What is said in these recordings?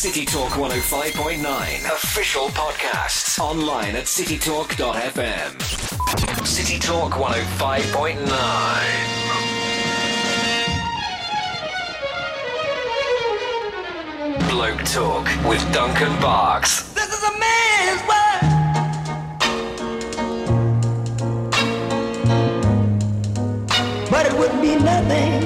City Talk 105.9 official podcasts online at citytalk.fm. City Talk 105.9. Bloke Talk with Duncan Barks. This is a man's world. But it would be nothing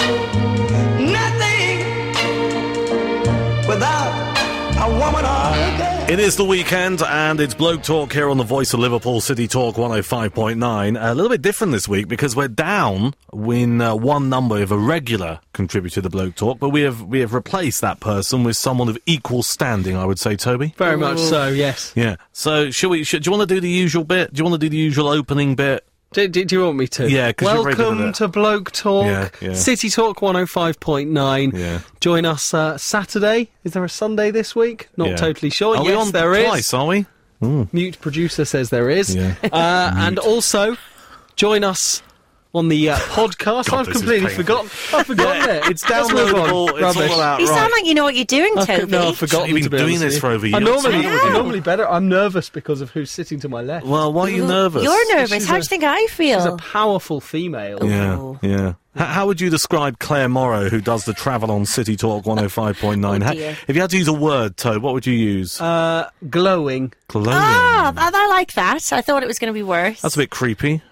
without a woman or a girl. It is the weekend, and it's Bloke Talk here on the Voice of Liverpool, City Talk 105.9. A little bit different this week because we're down in one number of a regular contributor to Bloke Talk, but we have replaced that person with someone of equal standing, I would say, Toby. Very much so, yes. Yeah. So, do you want to do the usual bit? Do you want to do the usual opening bit? Do you want me to? Yeah, because you're very good at it. Welcome to Bloke Talk, Yeah. City Talk 105.9. Yeah. Join us Saturday. Is there a Sunday this week? Not totally sure. Are we on there is. twice, are we? Mute producer says there is. Yeah. And also, join us on the podcast. God, I've this is completely painful. forgotten. I've forgotten it. It's Downloadable. downloadable. It's all out You right. sound like you know what you're doing, Toby. No, I've forgotten. You've been to be doing honest this with for you. over years. I'm normally better. I'm nervous because of who's sitting to my left. Well, why are you nervous? You're nervous. How do you think I feel? She's a powerful female. Yeah, yeah. How would you describe Claire Morrow, who does the travel on City Talk 105.9? Oh, dear. If you had to use a word, Toad, what would you use? Glowing. Glowing. I like that. I thought it was going to be worse. That's a bit creepy.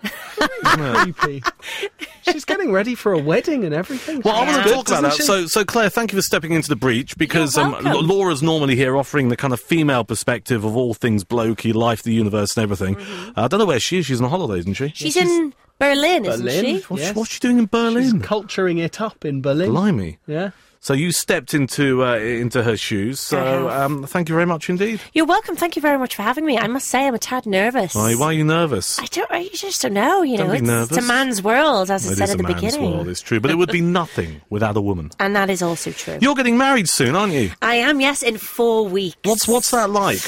Creepy. She's getting ready for a wedding and everything. Well, I want to Yeah. talk about that. So, Claire, thank you for stepping into the breach, because You're welcome. Laura's normally here offering the kind of female perspective of all things blokey, life, the universe, and everything. I don't know where she is. She's on holidays, isn't she? She's in Berlin, isn't she? Yes. What's she doing in Berlin? She's culturing it up in Berlin. Blimey. Yeah. So you stepped into her shoes. So thank you very much indeed. You're welcome. Thank you very much for having me. I must say I'm a tad nervous. Why are you nervous? I just don't know. You Don't know, be it's nervous. a man's world, as I It said is at the a man's beginning. world, it's true. But it would be nothing without a woman. And that is also true. You're getting married soon, aren't you? I am, yes, in 4 weeks. What's that like?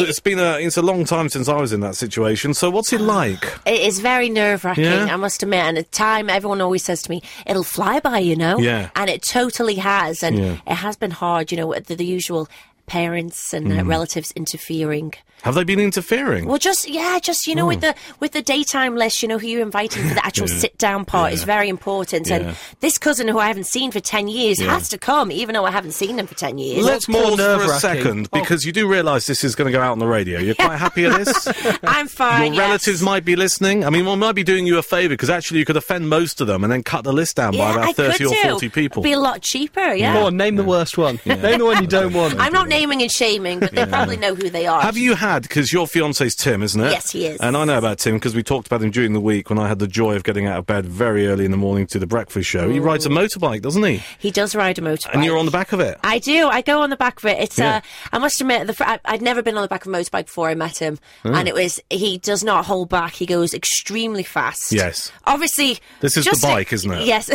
It's a long time since I was in that situation. So what's it like? It is very nerve-wracking, Yeah? I must admit. And at the time, everyone always says to me, it'll fly by, you know? Yeah. And it totally has. And Yeah. it has been hard, you know, with the usual parents and relatives interfering. Have they been interfering? Well, just you know, with the daytime list, you know, who you're inviting for the actual sit down part is very important. Yeah. And this cousin who I haven't seen for 10 years has to come, even though I haven't seen him for 10 years. Let's more pause for a nerve-wracking? second, because you do realise this is going to go out on the radio. You're quite happy at this? I'm fine. Your relatives might be listening. I mean, we might be doing you a favour, because actually you could offend most of them and then cut the list down by about 30 or 40 people. It'd be a lot cheaper, yeah. Go on, name the worst one. Name the one you don't want. I'm not naming and shaming, but they probably know who they are. Have you had, because your fiance's Tim, isn't it? Yes, he is. And I know about Tim because we talked about him during the week when I had the joy of getting out of bed very early in the morning to the breakfast show. He rides a motorbike, doesn't he? He does ride a motorbike. And you're on the back of it. I do. I go on the back of it. It's Yeah. I must admit, I'd never been on the back of a motorbike before I met him, and he does not hold back. He goes extremely fast. Yes. Obviously, This is just the bike, isn't it? Yes.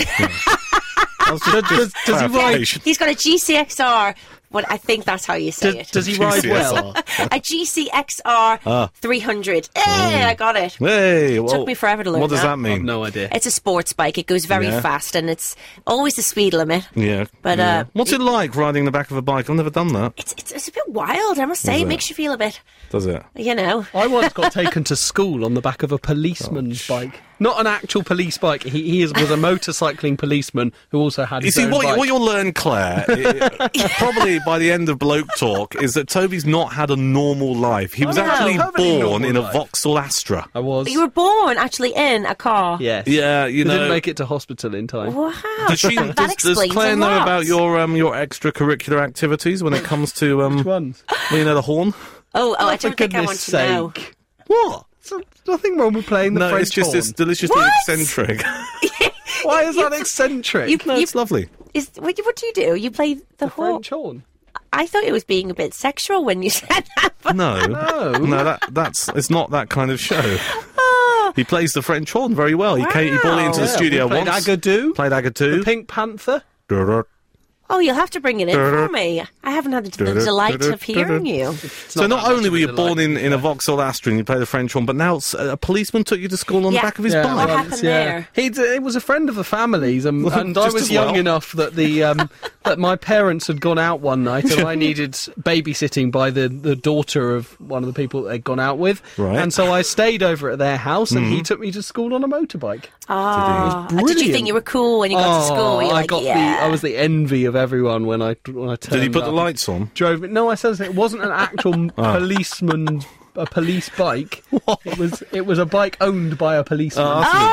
Does he ride? clarification. He's got a GCXR. Well, I think that's how you say it. Does he ride well? A GCXR 300. Hey, I got it. Hey, Took me forever to learn What does that. that mean? No idea. It's a sports bike. It goes very Yeah. fast, and it's always the speed limit. Yeah. But, yeah. What's it like riding the back of a bike? I've never done that. It's a bit wild, I must say. Is It it? makes you feel a bit, Does it? you know. I once got taken to school on the back of a policeman's bike. Not an actual police bike. He was a motorcycling policeman who also had You his see, own what bike. you'll learn, Claire, probably by the end of Bloke Talk, is that Toby's not had a normal life. He was no. actually Perfectly born normal in a life. Vauxhall Astra. I was. You were born actually in a car. Yes. Yeah, you I know. didn't make it to hospital in time. Wow. Does, that does explains Claire a know lot. about your extracurricular activities when it comes to Which ones? well, you know, the horn? Oh, I For don't think I want goodness to know. sake. What? So, nothing wrong with playing the No, French it's just horn. it's deliciously What? eccentric. Why is that eccentric? You- No, it's lovely. What do you do? You play the horn? French horn. I thought it was being a bit sexual when you said that. But No, No. that's it's not that kind of show. oh, He plays the French horn very well. He brought it into the Wow. studio we played once. Agadoo. Played Agadoo. The Pink Panther. Durr, Oh, you'll have to bring it in for me. I haven't had the delight of hearing you. So not only were you born in a Vauxhall Astra and you played the French horn, but now a policeman took you to school on the back of his bike. What happened there? It was a friend of the family's, and I was young enough that that my parents had gone out one night, and I needed babysitting by the daughter of one of the people that they'd gone out with. Right. And so I stayed over at their house, and he took me to school on a motorbike. Oh, did you brilliant. think you were cool when you got to school? Were you like, I was the envy of everyone when I turned. Did he put the up. lights on? Drove it. No, I said it wasn't an actual policeman. A police bike. It was a bike owned by a policeman.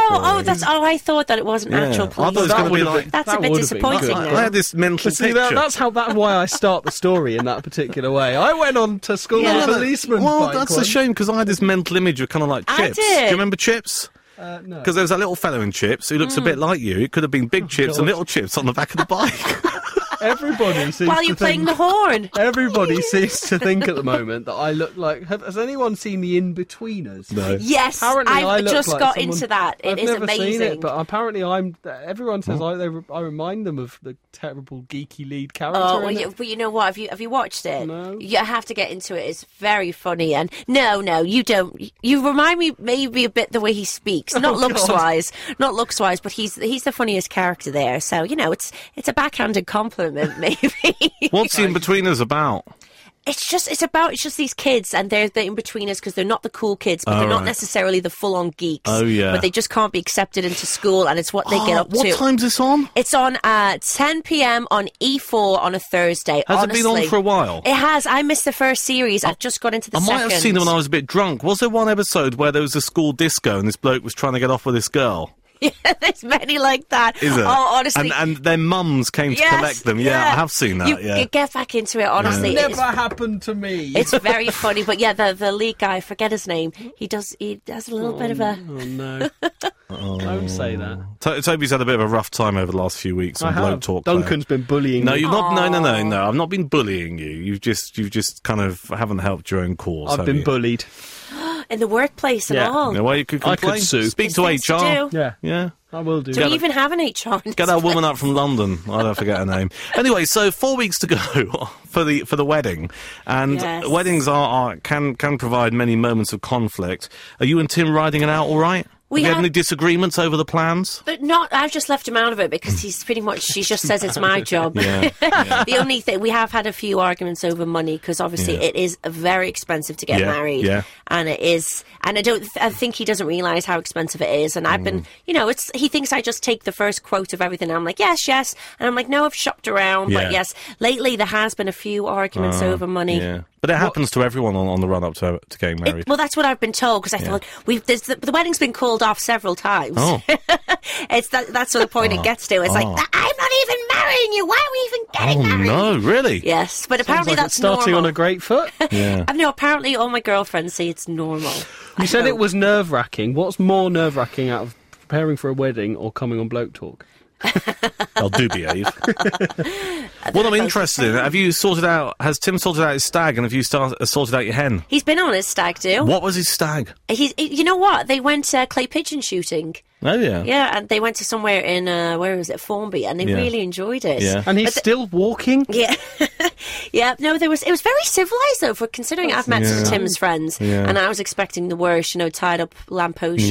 I thought that it wasn't actual I thought it police. was going to be like. That's a bit disappointing. I had this mental See, picture. that's why I start the story in that particular way. I went on to school on a policeman bike. That's a shame because I had this mental image of kind of like Chips. did. Do you remember Chips? No. Because there was that little fellow in Chips who looks a bit like you. It could have been big Chips and little Chips on the back of the bike. Everybody seems While to you're playing think, the horn. Everybody seems to think at the moment that I look like. Has anyone seen The In-Betweeners? No. Yes, Apparently I I've look just like got someone- into that. It I've is never amazing. seen it, but apparently everyone says I remind them of the terrible geeky lead character. Oh, in it. but you know what? Have you watched it? No. You have to get into it. It's very funny. And no, you don't. You remind me maybe a bit the way he speaks. Not looks wise, but he's the funniest character there. So it's a backhanded compliment, maybe. What's the In-Betweeners about? It's just these kids, and they're the in-betweeners because they're not the cool kids, but they're not necessarily the full-on geeks. Oh, yeah. But they just can't be accepted into school, and it's what they get up to. What time's this on? It's on 10 p.m. on E4 on a Thursday. Has it been on for a while? It has. I missed the first series. I've just got into the second. I might have seen it when I was a bit drunk. Was there one episode where there was a school disco and this bloke was trying to get off with this girl? Yeah, there's many like that. Is it? Oh, honestly. And their mums came to collect them. Yeah, I have seen that. You get back into it, honestly. Never happened to me. It's very funny, but yeah, the lead guy, I forget his name. He has a little bit of a. Oh no! Don't say that. Toby's had a bit of a rough time over the last few weeks on Bloke Talk. Duncan's been bullying. No, me. you're not. No. I've not been bullying you. You've just kind of haven't helped your own cause. I've been bullied. In the workplace and all. No way you could complain. I could sue. Speak to Things to HR. do. Yeah, I will do. Do we even have an HR? Get that woman up from London. I don't forget her name. Anyway, so 4 weeks to go for the wedding, and Yes. weddings can provide many moments of conflict. Are you and Tim riding it out all right? We have you have- had any disagreements over the plans? But I've just left him out of it because he's pretty much, she just says it's my job. Yeah. The only thing, we have had a few arguments over money because obviously it is very expensive to get married. Yeah. And it is, and I think he doesn't realise how expensive it is. And I've been, he thinks I just take the first quote of everything. And I'm like, yes. And I'm like, no, I've shopped around. Yeah. But yes, lately there has been a few arguments over money. Yeah. But it happens to everyone on the run up to getting married. Well, that's what I've been told because I thought the wedding's been called off several times. Oh. It's that's the point it gets to. It's like, I'm not even marrying you. Why are we even getting married? No, really? Yes, but apparently Sounds like that's it's starting normal. on a great foot. Yeah. No, apparently all my girlfriends say it's normal. You said it was nerve-wracking. What's more nerve-wracking out of preparing for a wedding or coming on Bloke Talk? I'll do behave. What I'm interested in, has Tim sorted out his stag, and have you sorted out your hen? He's been on his stag do. What was his stag? You know what? They went clay pigeon shooting. Oh, yeah. Yeah, and they went to somewhere in where was it, Formby, and they really enjoyed it. Yeah. And he's still walking? Yeah, yeah. No, it was very civilised though. For considering I've met some of Tim's friends, and I was expecting the worst. Tied up lamppost,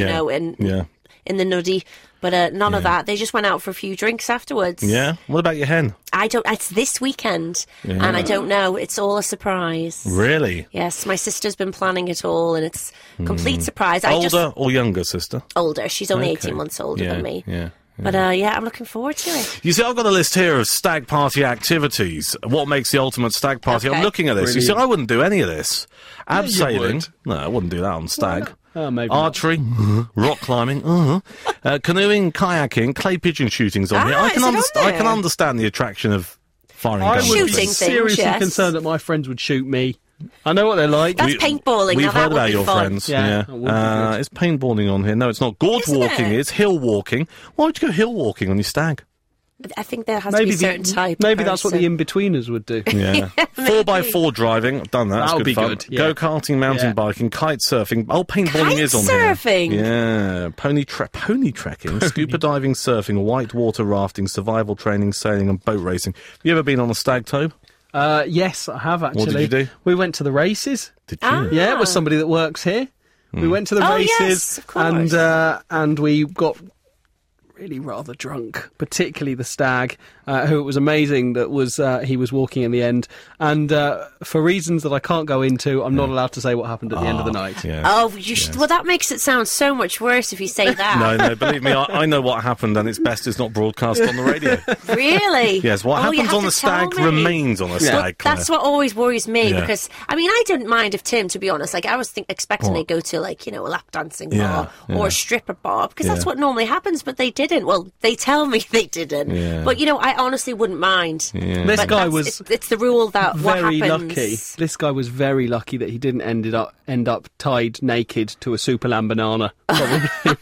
in the nuddy. But none of that. They just went out for a few drinks afterwards. Yeah. What about your hen? It's this weekend, and I don't know. It's all a surprise. Really? Yes, my sister's been planning it all, and it's complete surprise. Older or younger sister? Older. She's only Okay. 18 months older than me. Yeah. But I'm looking forward to it. You see, I've got a list here of stag party activities. What makes the ultimate stag party? Okay. I'm looking at this. You see, Brilliant. I wouldn't do any of this. Yeah, you Abseiling. would. No, I wouldn't do that on stag. Oh, maybe not. Archery, rock climbing, canoeing, kayaking, clay pigeon shooting's on here. Ah, is it on I can there? understand the attraction of firing I guns. would Shooting be things, seriously yes. concerned that my friends would shoot me. I know what they're like. That's paintballing. We've Now, that heard would about be your fun. friends. Yeah, Yeah. that would be good. It's paintballing on here. No, it's not. Gorge Isn't walking it? is. Hill walking. Why would you go hill walking on your stag? I think there has to be a certain type. Maybe that's what the in-betweeners would do. Yeah. 4x4 driving, I've done that. That's good fun. Good. Yeah. Go-karting, mountain biking, kite surfing. Oh, paintballing is on here. Surfing? Yeah. Pony trekking, scuba diving, surfing, whitewater rafting, survival training, sailing and boat racing. Have you ever been on a stag, Tobe? Yes, I have actually. What did you do? We went to the races. Did you? Yeah, it was somebody that works here. We went to the races, yes, of course. and we got really rather drunk, particularly the stag, who it was amazing that was he was walking in the end. And for reasons that I can't go into, I'm not allowed to say what happened at the end of the night. Yeah. Oh, you should. Well, that makes it sound so much worse if you say that. No, believe me, I know what happened, and it's best it's not broadcast on the radio. Really? Yes, what happens on the stag remains on a stag. Claire. That's what always worries me, because, I mean, I didn't mind if Tim, to be honest, like, I was expecting they'd go to, like, a lap dancing bar or a stripper bar, because that's what normally happens, but they didn't. Well, they tell me they didn't. Yeah. But, I honestly wouldn't mind. Yeah. This guy was... It's the rule that very what happens... lucky. This guy was very lucky that he didn't end up tied naked to a Superland banana. Probably.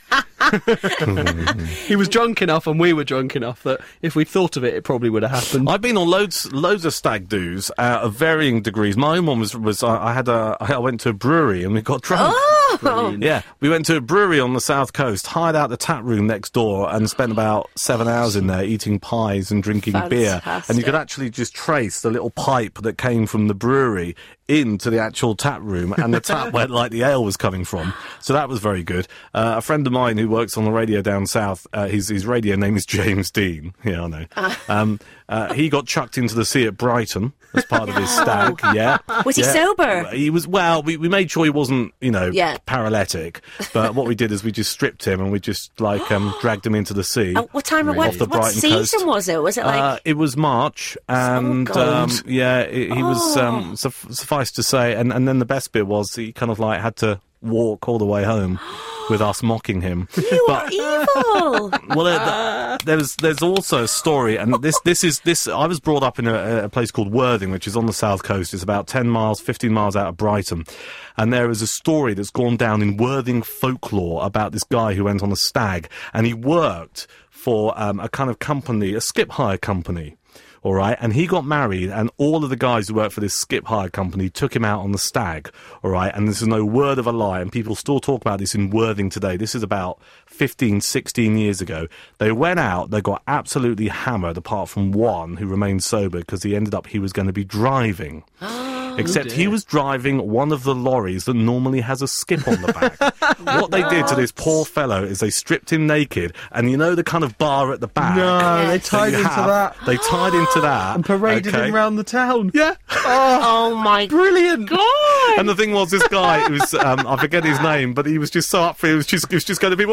He was drunk enough, and we were drunk enough that if we'd thought of it, it probably would have happened. I've been on loads of stag do's of varying degrees. My own one was I went to a brewery and we got drunk. Oh! Yeah, we went to a brewery on the south coast, hired out the tap room next door, and spent about 7 hours in there eating pies and drinking beer. And you could actually just trace the little pipe that came from the brewery into the actual tap room, and the tap where like the ale was coming from. So that was very good. A friend of mine who works on the radio down south, his radio name is James Dean. Yeah, I know. He got chucked into the sea at Brighton as part of his stag. Yeah. Was he sober? He was. Well, we made sure he wasn't, paralytic. But what we did is we just stripped him and we just dragged him into the sea. What time? What season was it? Was it like? It was March, and he was. Suffice to say, and then the best bit was he kind of like had to walk all the way home with us mocking him. You are evil. Well, there's also a story, and this. I was brought up in a place called Worthing, which is on the south coast. It's about 10 miles, 15 miles out of Brighton, and there is a story that's gone down in Worthing folklore about this guy who went on a stag, and he worked for a kind of company, a skip hire company. All right, and he got married, and all of the guys who worked for this skip hire company took him out on the stag. All right, and this is no word of a lie, and people still talk about this in Worthing today. This is about 15, 16 years ago. They went out, they got absolutely hammered, apart from one who remained sober because he was going to be driving. Except he was driving one of the lorries that normally has a skip on the back. What they did to this poor fellow is they stripped him naked, and the kind of bar at the back. No, they tied into that. They tied into that. And paraded him around the town. Yeah. Oh my brilliant. God. And the thing was, this guy, it was, I forget his name, but he was just so up for it. He was just going to be,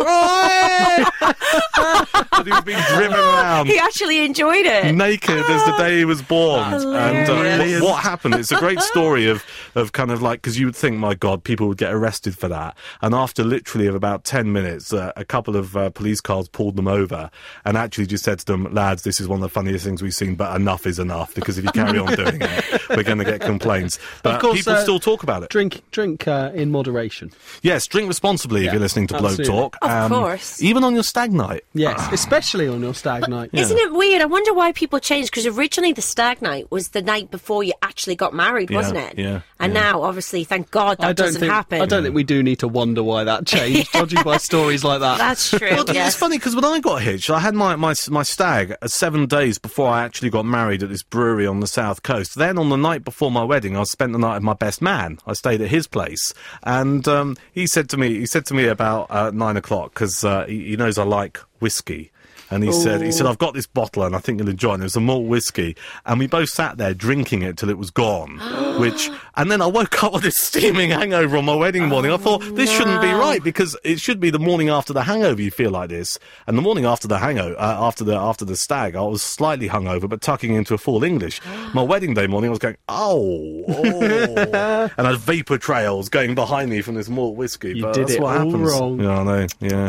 but he was being driven around. He actually enjoyed it. Naked as the day he was born. And what happened? It's a great story of kind of like, because you would think, my God, people would get arrested for that. And after literally of about 10 minutes, a couple of police cars pulled them over and actually just said to them, lads, this is one of the funniest things we've seen, but enough is enough, because if you carry on doing it, we're going to get complaints. But of course, people still talk about it. Drink in moderation. Yes, drink responsibly if you're listening to Bloke Talk. Of course. Even on your stag night. Yes, especially on your stag night. Yeah. Isn't it weird? I wonder why people changed, because originally the stag night was the night before you actually got married, wasn't it? Yeah. And now, obviously, thank God that doesn't happen. I don't think we do need to wonder why that changed, judging by stories like that. That's true. Well, it's funny, because when I got hitched, I had my stag 7 days before I actually got married at this brewery on the south coast. Then on the night before my wedding, I spent the night with my best man. I stayed at his place, and he said to me about 9 o'clock, because he knows I like whiskey. And he said, I've got this bottle and I think you'll enjoy it. And it was a malt whiskey. And we both sat there drinking it till it was gone. And then I woke up with this steaming hangover on my wedding morning. I thought, this shouldn't be right, because it should be the morning after the hangover you feel like this. And the morning after the hangover, after the stag, I was slightly hungover, but tucking into a full English. My wedding day morning, I was going, and I had vapour trails going behind me from this malt whiskey. You did it all wrong. Yeah, I know, yeah.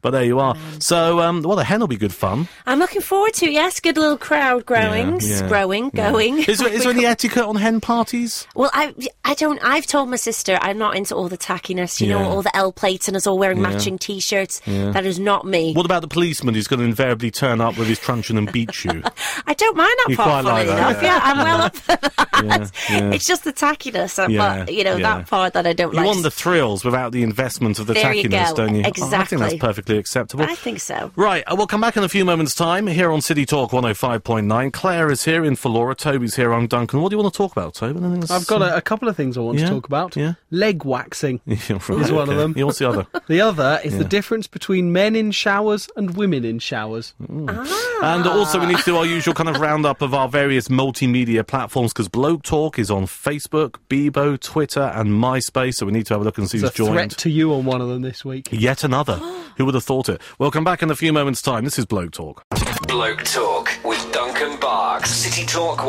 But there you are. So, well, the hen will be good fun. I'm looking forward to, yes, good little crowd going. Yeah. Going. Is there any etiquette on hen parties? Well, I've told my sister I'm not into all the tackiness, you know, all the L plates and us all wearing matching T-shirts. Yeah. That is not me. What about the policeman who's going to invariably turn up with his truncheon and beat you? I don't mind that part, funny enough. Yeah, I'm well up for that. Yeah. It's just the tackiness, but, you know, that part that I don't like. You want the thrills without the investment of the there tackiness, don't you? Exactly. I think that's perfectly acceptable. I think so. Right, we'll come back in a few moments' time here on City Talk 105.9. Claire is here in for Laura. Toby's here. I'm Duncan. What do you want to talk about, Toby? I've got a couple of things I want to talk about. Yeah. Leg waxing is one of them. Yeah, what's the other? The other is the difference between men in showers and women in showers. And also we need to do our usual kind of roundup of our various multimedia platforms, because Bloke Talk is on Facebook, Bebo, Twitter and MySpace, so we need to have a look and see who's joined. Threat to you on one of them this week. Yet another. Who would have thought it? We'll come back in a few moments' time. This is Bloke Talk. Bloke Talk with Duncan Barks. City Talk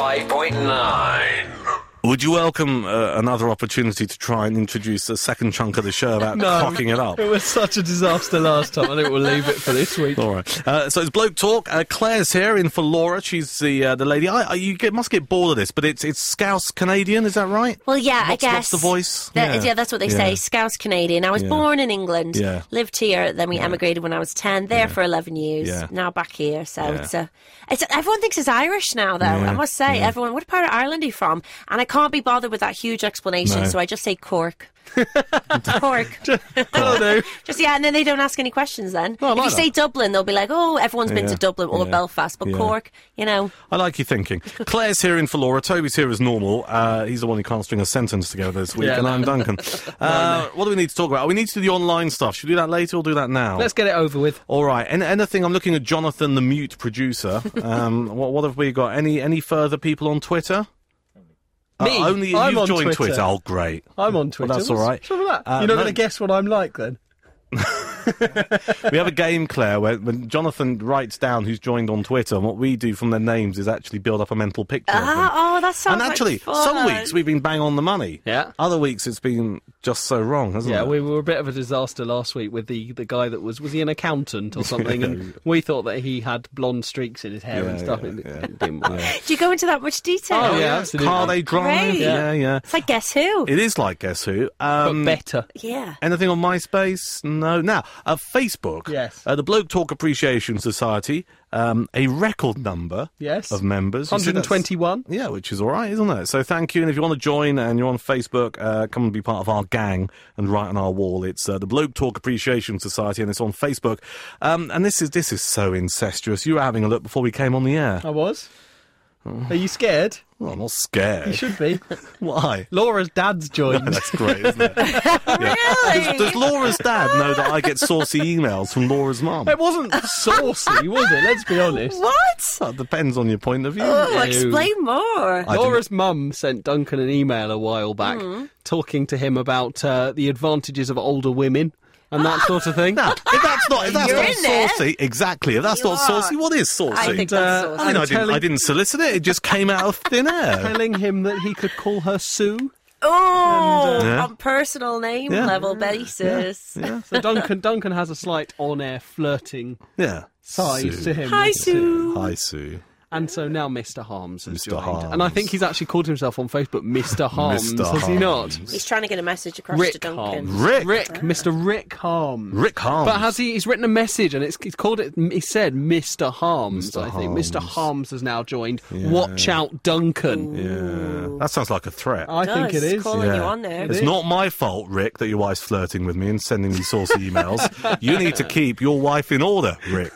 105.9. Would you welcome another opportunity to try and introduce a second chunk of the show about cocking it up? It was such a disaster last time. I think we'll leave it for this week. All right. So it's Bloke Talk. Claire's here in for Laura. She's the lady. You must get bored of this, but it's Scouse Canadian. Is that right? Well, yeah, I guess. What's the voice? Yeah, that's what they say. Scouse Canadian. I was born in England. Yeah. Lived here. Then we emigrated when I was 10. There for 11 years. Yeah. Now back here. So it's everyone thinks it's Irish now, though. I must say, everyone. What part of Ireland are you from? And I can't be bothered with that huge explanation, so I just say Cork. Cork. Just and then they don't ask any questions then. If you say Dublin, they'll be like, oh, everyone's been to Dublin or Belfast, but Cork, you know. I like your thinking. Claire's here in for Laura. Toby's here as normal. He's the one who can't string a sentence together this week, and I'm Duncan. What do we need to talk about? We need to do the online stuff. Should we do that later or do that now? Let's get it over with. All right. And anything, I'm looking at Jonathan, the mute producer. What have we got? Any further people on Twitter? Me? Only I'm you've on joined Twitter. Oh, great. I'm on Twitter. Well, that's all right. What's wrong with that? You're not going to guess what I'm like, then? We have a game, Claire, where when Jonathan writes down who's joined on Twitter, and what we do from their names is actually build up a mental picture of them. Oh, that sounds And actually, like fun. some weeks we've been bang on the money. Yeah. Other weeks it's been just so wrong, hasn't it? Yeah, we were a bit of a disaster last week with the guy that was he an accountant or something? And we thought that he had blonde streaks in his hair and stuff. Do you go into that much detail? Oh, yeah, absolutely. Car they drive. Great. Yeah. It's like Guess Who. It is like Guess Who. But better. Yeah. Anything on MySpace? No. Now, Facebook. Yes. The Bloke Talk Appreciation Society, a record number of members. 121. Yeah, which is all right, isn't it? So thank you. And if you want to join and you're on Facebook, come and be part of our gang and write on our wall. It's the Bloke Talk Appreciation Society, and it's on Facebook. And this is so incestuous. You were having a look before we came on the air. I was. Are you scared? Well, I'm not scared. You should be. Why? Laura's dad's joined. No, that's great, isn't it? Really? Does Laura's dad know that I get saucy emails from Laura's mum? It wasn't saucy, was it? Let's be honest. What? That depends on your point of view. Oh, explain more. Laura's mum sent Duncan an email a while back talking to him about the advantages of older women. And that sort of thing. Now, if that's not You're saucy, exactly. If that's not saucy, what is saucy? I think that's saucy. I didn't solicit it. It just came out of thin air. Telling him that he could call her Sue. Oh, on personal name level basis. Yeah. So Duncan has a slight on-air flirting side to him. Hi, Sue. Hi, Sue. And so now Mr. Harms has Mr. joined. Harms. And I think he's actually called himself on Facebook Mr. Harms, has he not? He's trying to get a message across Rick to Duncan. Harms. Rick. Mr. Rick Harms. Rick Harms. But he's written a message and he's called it, he said Mr. Harms, I think. Mr. Harms has now joined. Yeah. Watch out, Duncan. Yeah. That sounds like a threat. I think it is. Calling you on there. It's not my fault, Rick, that your wife's flirting with me and sending me saucy emails. You need to keep your wife in order, Rick.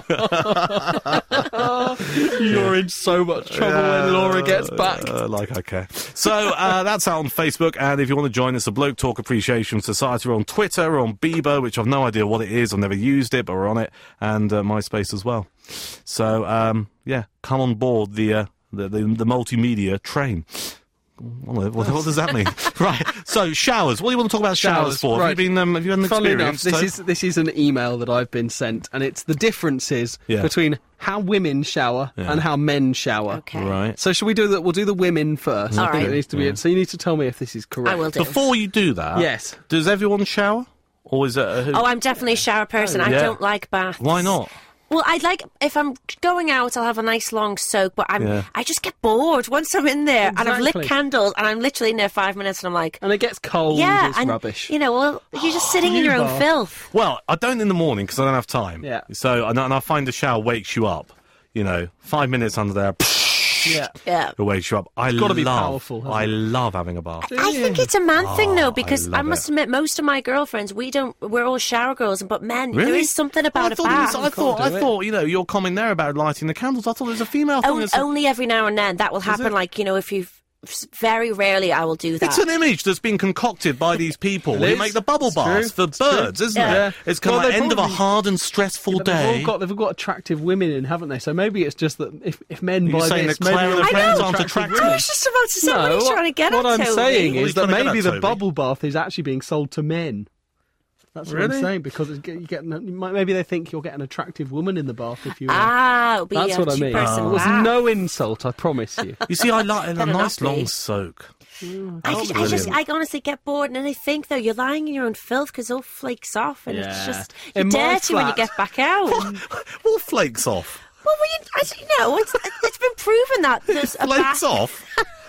You're in so much trouble when Laura gets back. Like I care. So that's out on Facebook, and if you want to join us, the Bloke Talk Appreciation Society, we're on Twitter, we're on Bebo, which I've no idea what it is, I've never used it, but we're on it, and MySpace as well. So come on board the multimedia train. What does that mean? Right. So showers. What do you want to talk about showers for? Right. Have you had an experience? Enough, this is an email that I've been sent, and it's the differences between how women shower and how men shower. Okay. Right. So shall we do that? We'll do the women first. All I think right. it needs to be. So you need to tell me if this is correct. I will do. Before you do that, Yes. Does everyone shower? Or is it a... Oh, I'm definitely a shower person. I don't like baths. Why not? Well, if I'm going out, I'll have a nice long soak, but I just get bored once I'm in there. And I've lit candles, and I'm literally in there 5 minutes, and I'm like... And it gets cold, it's rubbish. You know, well, you're just sitting in your own filth. Well, I don't in the morning, because I don't have time. Yeah. So, and I find the shower wakes you up. 5 minutes under there... Yeah. It wakes you up. Be powerful. I love having a bath. I think it's a man thing, though, because I must admit, most of my girlfriends, we're all shower girls, but men, really? there is something about a bath. I thought, your comment there about lighting the candles, I thought it was a female thing. Only every now and then that will happen, if you've... Very rarely I will do that. It's an image that's been concocted by these people. They make the bubble baths for birds, isn't it? Yeah. It's kind of the end of a hard and stressful day. They've all got attractive women in, haven't they? So maybe it's just that if men buy saying this, that Claire and her friends aren't attractive? I was just about to say, what are you trying to get at, What I'm saying is that maybe the Toby? bubble bath is actually being sold to men. That's what I'm saying, because maybe they think you'll get an attractive woman in the bath if you... it'll be that's what I mean. It was no insult, I promise you. You see, I like a nice long soak. I honestly get bored, and I think, though, you're lying in your own filth because it all flakes off, and it's just... You're dirty when you get back out. What flakes off? Well, it's been proven that there's a flakes off?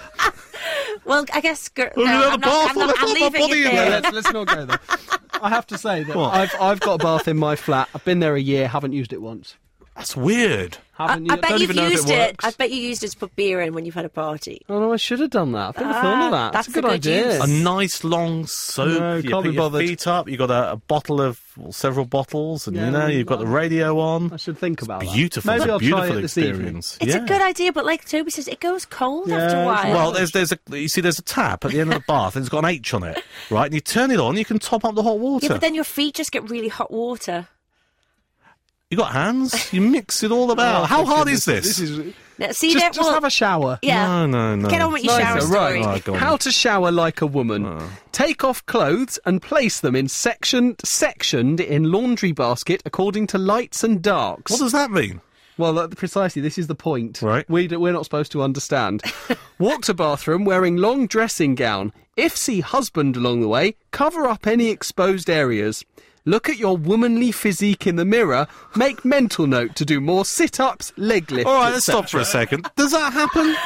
Well, I guess... I'm leaving it there. Let's not go there. I have to say that I've got a bath in my flat. I've been there a year, haven't used it once. That's weird. I bet you've used it. I bet you used it to put beer in when you've had a party. Oh no, I should have done that. I've never thought of that. That's a good idea. use. A nice long soak. No, you can't put be your bothered. feet up. You got a bottle of several bottles, and you've got the radio on. I should think about Beautiful. that. Maybe I'll beautiful try it this experience. It's a good idea, but like Toby says, it goes cold after a while. Well, there's a tap at the end of the bath, and it's got an H on it, right? And you turn it on, you can top up the hot water. Yeah, but then your feet just get really hot water. You got hands. You mix it all about. How hard is this? Just have a shower. Yeah. No. Get on with your shower story. Right. How to shower like a woman. Take off clothes and place them in sectioned in laundry basket according to lights and darks. What does that mean? Well, precisely, this is the point. Right. We're not supposed to understand. Walk to bathroom wearing long dressing gown. If see husband along the way, cover up any exposed areas. Look at your womanly physique in the mirror. Make mental note to do more sit-ups, leg lifts. All right, let's stop for a second. Does that happen?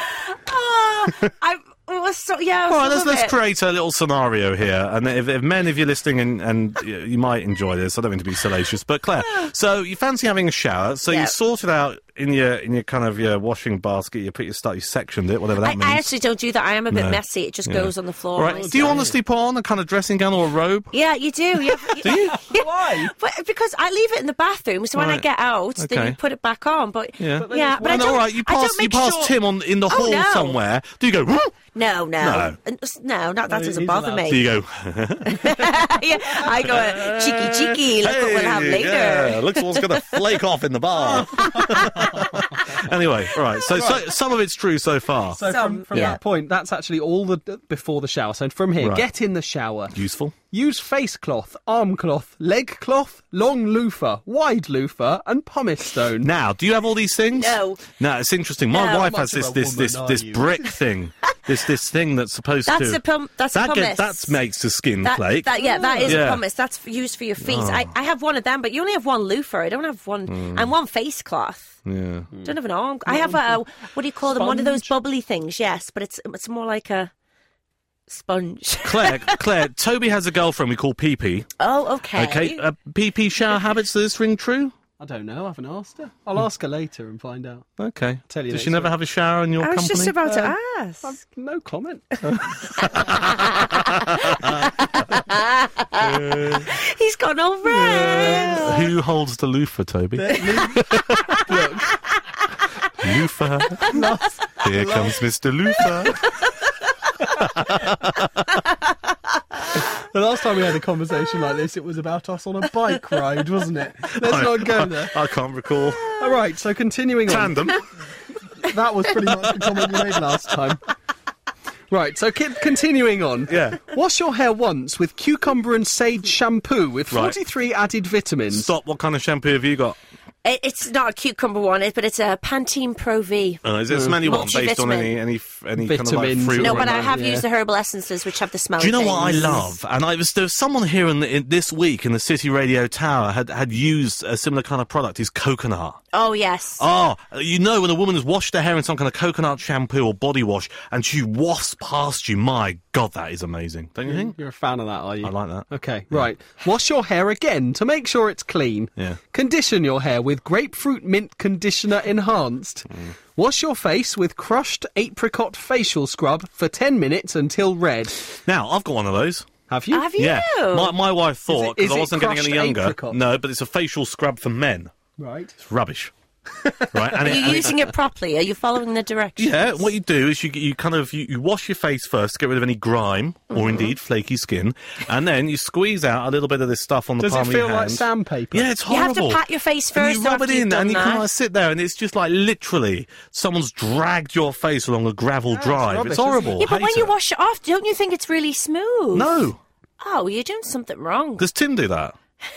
All right, let's create a little scenario here. And if you're listening and you might enjoy this, I don't mean to be salacious, but Claire, so you fancy having a shower, so you sort it out in your kind of your washing basket, you put your stuff, you sectioned it, whatever that means. I actually don't do that. I am a bit messy. It just goes on the floor. Right. Do you honestly put on a kind of dressing gown or a robe? Yeah, you do. Do you? Why? But because I leave it in the bathroom, so when I get out, then you put it back on. But but I don't. All right, you pass Tim in the hall somewhere. Do you go? No, that doesn't bother me. Do you go? I go cheeky. Look what we'll have later. Yeah, looks what's going to flake off in the bar. Anyway, right. So some of it's true so far. So from that point, that's actually all before the shower. So from here, get in the shower. Useful. Use face cloth, arm cloth, leg cloth, long loofah, wide loofah, and pumice stone. Now, do you have all these things? No. No, it's interesting. My wife has this brick thing. This thing that's supposed that's to... That's a pumice. That makes the skin flake. That is a pumice. That's used for your feet. I have one of them, but you only have one loofah. I don't have one... And one face cloth. Yeah. Don't have an arm... I have what do you call them? One of those bubbly things, yes, but it's more like a... sponge. Claire, Toby has a girlfriend we call Pee-Pee. Oh, okay. Okay, Pee-Pee shower habits, does this ring true? I don't know, I haven't asked her. I'll ask her later and find out. Okay. Tell you Does she never have a shower in your company? I was just about to ask. No comment. He's gone over it. Who holds the loofah, Toby? Look. Loofah. Here comes Mr. Loofah. The last time we had a conversation like this, it was about us on a bike ride, wasn't it? Let's not go there. I can't recall. All right, so continuing on. Tandem. That was pretty much the comment you made last time. Right, so continuing on. Yeah. Wash your hair once with cucumber and sage shampoo with 43 added vitamins. Stop, what kind of shampoo have you got? It's not a cucumber one, but it's a Pantene Pro V. Is it a smelly one based on any any Vitamins. kind of like fruit. No, or but I anything. have used the herbal essences which have the smell. Do you know of what I things. love? And there's someone here in this week in the City Radio Tower had used a similar kind of product. Is coconut. Oh yes. Oh, you know when a woman has washed her hair in some kind of coconut shampoo or body wash and she wafts past you, my God, that is amazing. Don't you think? You're a fan of that, are you? I like that. Okay, right. Wash your hair again to make sure it's clean. Yeah. Condition your hair with grapefruit mint conditioner enhanced. Wash your face with crushed apricot facial scrub for 10 minutes until red. Now, I've got one of those. Have you? Have you? Yeah. My wife thought, Is because I it wasn't getting any crushed younger. apricot? No, but it's a facial scrub for men. Right. It's rubbish. Right? And Are you using it properly? Are you following the directions? Yeah, what you do is you wash your face first to get rid of any grime or indeed flaky skin, and then you squeeze out a little bit of this stuff on the Does palm it of your feel like hand. sandpaper? Yeah, it's You have horrible. to pat your face And first you rub it after you've in, done and you that. kind of sit there, and it's just like literally someone's dragged your face along a gravel drive. rubbish, It's isn't it? horrible. Yeah, but Hate when you it. wash it off, don't you think it's really smooth? No, Oh, you're doing something wrong. does Tim do that?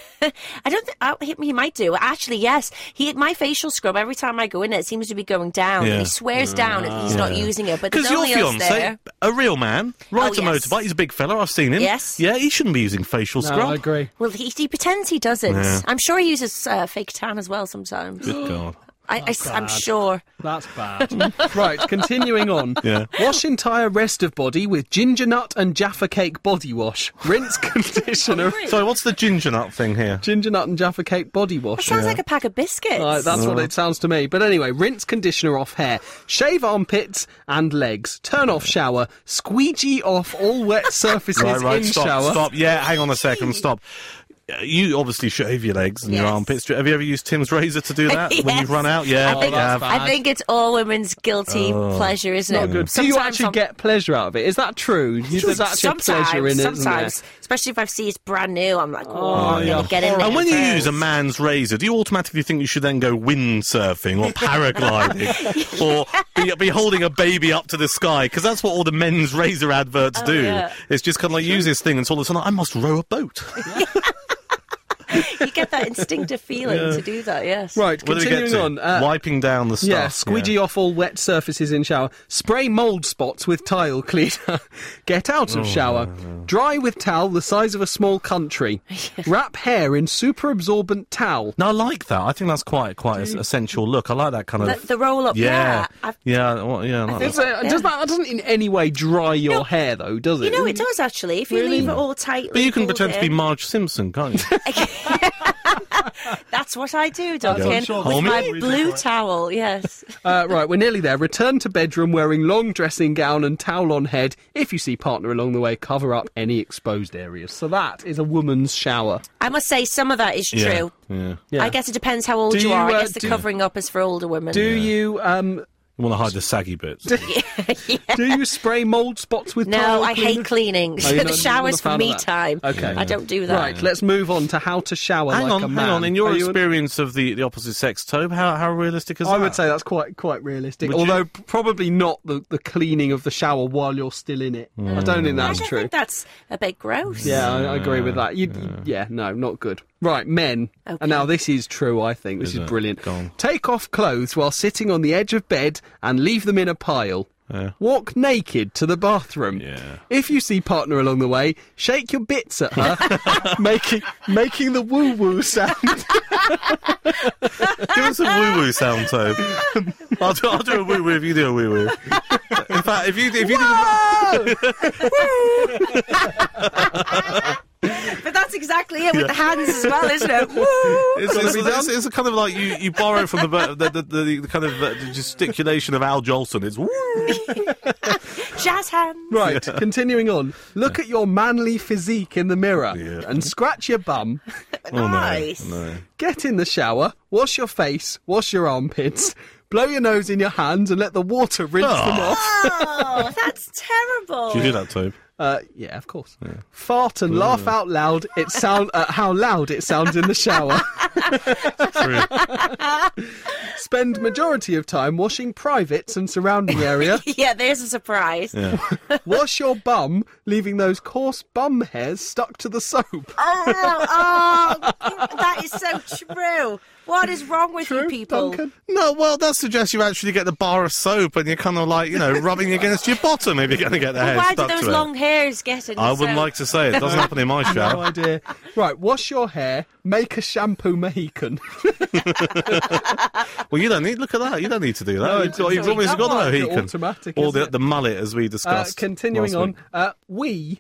I don't think he might do. Actually, yes. My facial scrub, every time I go in it seems to be going down. Yeah. And he swears down if he's not using it. But Because there's your only us fiance, there. a real man, rides a yes. motorbike. He's a big fella. I've seen him. Yes. Yeah, he shouldn't be using facial No, scrub. I agree. Well, he pretends he doesn't. Yeah. I'm sure he uses fake tan as well sometimes. Good God. I'm sure. That's bad. Right, continuing on. Yeah. Wash entire rest of body with ginger nut and Jaffa Cake body wash. Rinse conditioner. So what's the ginger nut thing here? Ginger nut and Jaffa Cake body wash. Sounds like a pack of biscuits. That's what it sounds to me. But anyway, rinse conditioner off hair, shave armpits and legs, turn off shower, squeegee off all wet surfaces in stop, shower. stop. Yeah, hang on a second, stop. You obviously shave your legs and your Yes. armpits. Have you ever used Tim's razor to do that when you've Yes. run out? Yeah, I think, you have. bad. I think it's all women's guilty pleasure, isn't Not it? good. Do you Sometimes actually get pleasure out of it? Is that true? There's actually a pleasure in it, isn't there? Sometimes, especially if I see it's brand new, I'm like, I'm yeah, going to get in there. And when you first. use a man's razor, do you automatically think you should then go windsurfing or paragliding or be holding a baby up to the sky? Because that's what all the men's razor adverts do. yeah. It's just kind of like, use this thing and all of a sudden, I must row a boat. You get that instinctive feeling to do that, yes. Right, What do we get continuing to? on. Wiping down the stuff. Yeah, squeegee off all wet surfaces in shower. Spray mould spots with tile cleaner. Get out of shower. Dry with towel the size of a small country. Wrap hair in super absorbent towel. No, I like that. I think that's quite a sensual look. I like that kind of... The roll up, Yeah, I've- yeah, well, yeah. I like think- that. That doesn't in any way dry your hair, though, does it? You know, it does actually. If you leave it all tightly. But you can pulled pretend to be in. Marge Simpson, can't you? That's what I do, Duncan. sure With my Homie? blue towel, yes. Right, we're nearly there. Return to bedroom wearing long dressing gown and towel on head. If you see partner along the way, cover up any exposed areas. So that is a woman's shower. I must say, some of that is true. Yeah. Yeah. I guess it depends how old Do you you, are. I uh, guess the do- covering up is for older women. Do you You want to hide the saggy bits. do you spray mould spots with No, tile I cleaner? hate cleaning. Oh, you're The not shower's a for fan of me that? time. Okay. I don't do that. Right, let's move on to how to shower Hang like a on, man. hang on. In your Are you- experience of the opposite sex, Tobe, how realistic is that? I would say that's quite realistic. Would you? Although probably not the cleaning of the shower while you're still in it. I don't think I that's don't true. think that's a bit gross. Yeah, I agree with that. Yeah, no, not good. Right, men. Okay. And now this is true, I think. This Is is it? brilliant. Go on. Take off clothes while sitting on the edge of bed and leave them in a pile. Yeah. Walk naked to the bathroom. Yeah. If you see partner along the way, shake your bits at her, making the woo-woo sound. Give us a woo-woo sound, Tobe. I'll do a woo-woo if you do a woo-woo. In fact, if you do But that's exactly it with the hands as well, isn't it? Woo! it's kind of like you borrow from the kind of gesticulation of Al Jolson. It's woo. Jazz hands. Right, continuing on. Look at your manly physique in the mirror Yeah. and scratch your bum. Nice. No. Get in the shower, wash your face, wash your armpits, blow your nose in your hands and let the water rinse them off. Oh, that's terrible. Do you do that, Tobe? Yeah, of course. Fart and laugh out loud. How loud it sounds in the shower. True. Spend majority of time washing privates and surrounding area. Yeah, there's a surprise. Yeah. Wash your bum, leaving those coarse bum hairs stuck to the soap. Oh, that is so true. What is wrong with you people? Duncan? No, well, that suggests you actually get the bar of soap and you're kind of like, rubbing against your bottom if you're going to get the hair Why do stuck those to long hairs get in? I wouldn't like to say it. It doesn't happen in my No shower. idea. Right, wash your hair, make a shampoo Mohican. Well, you don't need. Look at that. You don't need to do that. No, You've always got a Mohican. Automatic, Or isn't it? the mullet, as we discussed. Continuing last on, week.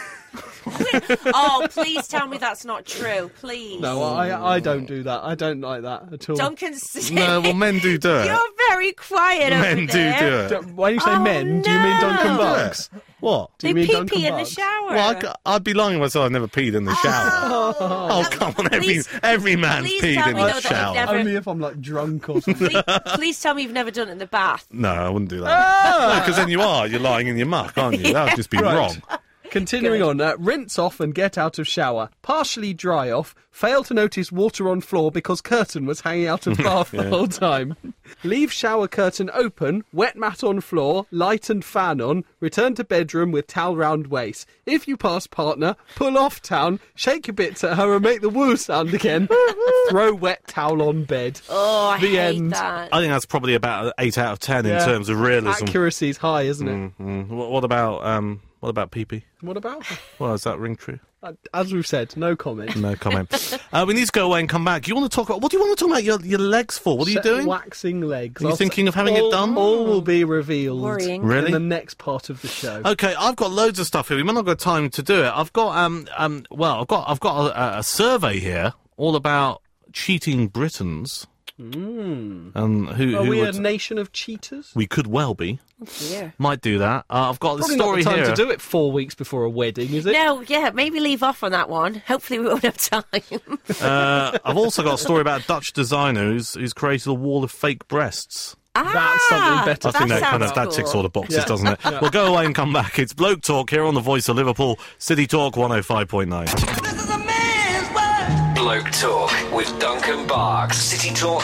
Oh, please tell me that's not true, please. No, I don't do that. I don't like that at all. Duncan's. No, well, men do it. You're very quiet Men over do there. it. When you say men, do you mean Duncan Bucks? What? Do They you mean pee Duncan in the Bucks? shower. Well, I'd be lying if I said I've never peed in the shower. Oh, come on. Every man's please peed tell in me, the though, that you've shower. never- Only if I'm like drunk or something. Please tell me you've never done it in the bath. No, I wouldn't do that. Because then you are. You're lying in your muck, aren't you? That would just be Right. wrong. Continuing on, rinse off and get out of shower. Partially dry off. Fail to notice water on floor because curtain was hanging out of bath the whole time. Leave shower curtain open, wet mat on floor, light and fan on. Return to bedroom with towel round waist. If you pass partner, pull off town, shake your bits at her and make the woo sound again. Throw wet towel on bed. Oh, I The hate end. that. I think that's probably about an 8 out of 10 in Yeah. terms of realism. Accuracy's high, isn't it? What about pee-pee? What about? Well, is that ring true? As we've said, no comment. No comment. We need to go away and come back. You want to talk about... What do you want to talk about your legs for? What are you doing? Waxing legs. Are you thinking of having it done? All will be revealed Worrying. Really? in the next part of the show. Okay, I've got loads of stuff here. We might not got time to do it. I've got I've got a survey here all about cheating Britons. And who Are we would, a nation of cheaters? we could well be. Yeah. Might do that. I've got the Probably story not the time here. to do it 4 weeks before a wedding, is it? No, yeah, maybe leave off on that one. Hopefully we won't have time. I've also got a story about a Dutch designer who's created a wall of fake breasts. That's something better. I think that kind of sounds that ticks cool. all the boxes, Yeah. doesn't it? We'll go away and come back. It's Bloke Talk here on the Voice of Liverpool, City Talk 105.9. This is a man's world. Bloke Talk with Duncan Barks. City Talk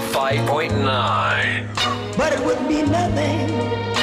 105.9. But it would be nothing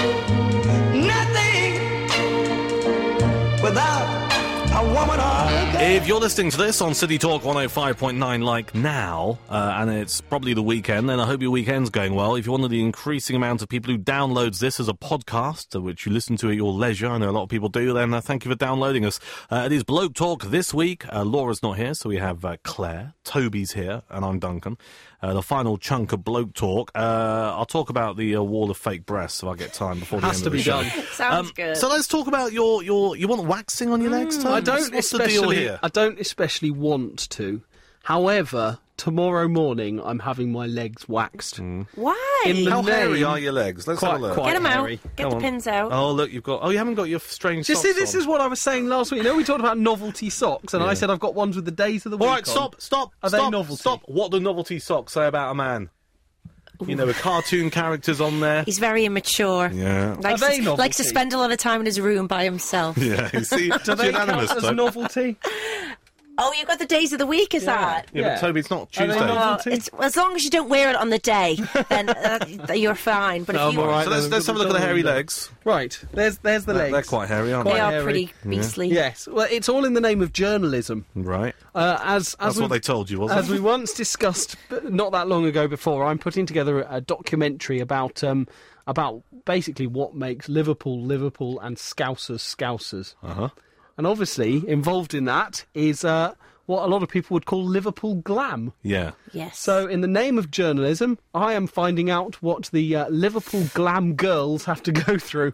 without a woman or a girl. If you're listening to this on City Talk 105.9 like now, and it's probably the weekend, then I hope your weekend's going well. If you're one of the increasing amount of people who downloads this as a podcast, which you listen to at your leisure, I know a lot of people do, then thank you for downloading us. It is Bloke Talk this week. Laura's not here, so we have Claire. Toby's here, and I'm Duncan. The final chunk of Bloke Talk. I'll talk about the wall of fake breasts if I get time before the Has end to of the be show. done. Sounds good. So let's talk about you want waxing on your legs, Toby? I don't What's the deal especially. here? I don't especially want to. However, tomorrow morning I'm having my legs waxed. Why? In the How hairy name- are your legs? Let's Quite- have a look. quite Get them out. hairy. Get Go the on. pins out. Oh, look, you haven't got your strange Do you socks see, this on. is what I was saying last week. You know, we talked about novelty socks, and I said I've got ones with the days of the week All right, on. stop. Are they novelty? Stop. What do novelty socks say about a man? You know, with cartoon characters on there. He's very immature. Yeah. Likes, Are they to, novelty? likes to spend a lot of time in his room by himself. Yeah, you see, Do they count as novelty? Oh, you've got the days of the week, is that? Yeah, Yeah. but Toby, it's not Are they Tuesday. not- Well, Novelty? it's, as long as you don't wear it on the day, then you're fine. But No, if you, I'm all right. So let's have a look at the hairy legs. Right, there's the legs. They're quite hairy, aren't they they? are hairy. pretty beastly. Yes, well, it's all in the name of journalism. Right. As That's we, what they told you, wasn't as it? we once discussed not that long ago before, I'm putting together a documentary about basically what makes Liverpool Liverpool and Scousers Scousers. Uh-huh. And obviously involved in that is what a lot of people would call Liverpool glam. Yeah. Yes. So, in the name of journalism, I am finding out what the Liverpool glam girls have to go through.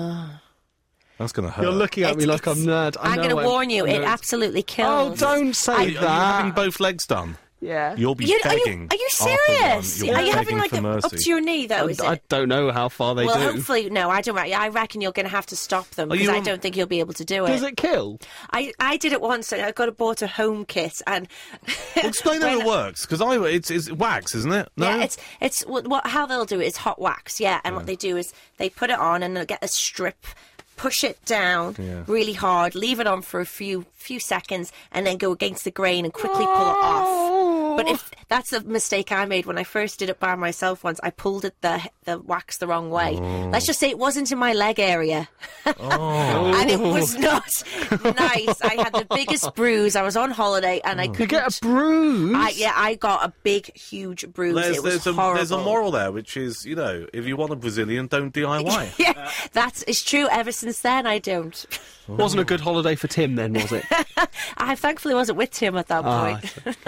That's going to hurt. You're looking at me like I'm nerd. I'm going to warn you, it absolutely Oh, kills. don't say Are you that. having both legs done? Yeah. You'll be Are begging. you after one. serious? You'll Are be you having begging like for a, mercy. up to your knee though? Is I it? don't know how far they Well, do. hopefully, no. I don't. I reckon you're going to have to stop them Are because you I on- don't think you'll be able to do Does it kill? I did it once. And I bought a home kit and Explain how it works, because it's wax, isn't it? No? Yeah, it's what how they'll do it is hot wax. Yeah, and what they do is they put it on and they'll get a strip. Push it down really hard, leave it on for a few seconds, and then go against the grain and quickly pull it off. But if that's the mistake I made when I first did it by myself once, I pulled it the wax the wrong way. Let's just say it wasn't in my leg area. And it was not nice. I had the biggest bruise. I was on holiday and I couldn't... You get a bruise? I got a big, huge bruise. It was horrible. There's a moral there, which is, you know, if you want a Brazilian, don't DIY. Yeah, it's true. Ever since then, I don't. Wasn't a good holiday for Tim then, was it? I thankfully wasn't with Tim at that point.